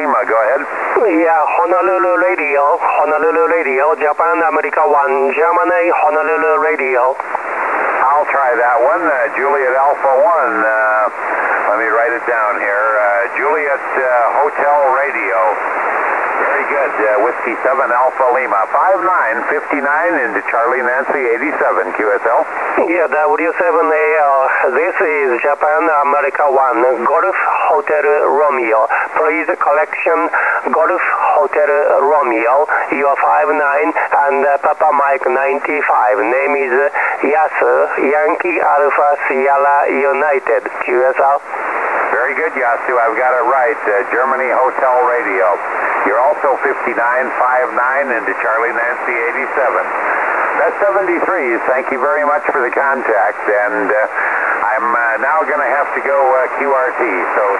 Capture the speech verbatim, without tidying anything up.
Lima. Go ahead. Yeah, Honolulu Radio, Honolulu Radio, Japan, America one, Germany, Honolulu Radio. I'll try that one. Uh, Juliet Alpha one. Uh, let me write it down here. Uh, Juliet uh, Hotel Radio. Very good. Uh, Whiskey seven Alpha Lima. five nine fifty-nine into Charlie Nancy eighty-seven Q S L. Yeah, W seven A L. This is Japan, America one, Golf Hotel Romeo. Please collection Golf Hotel Romeo. You are five nine and uh, Papa Mike ninety-five. Name is Yasu, Yankee Alpha Sierra United. Q S L. Very good, Yasu. I've got it right. Uh, Germany Hotel Radio. You're also fifty-nine five nine into Charlie Nancy eighty-seven. That's seventy-threes. Thank you very much for the contact. And uh, I'm uh, now going to have to go uh, Q R T. So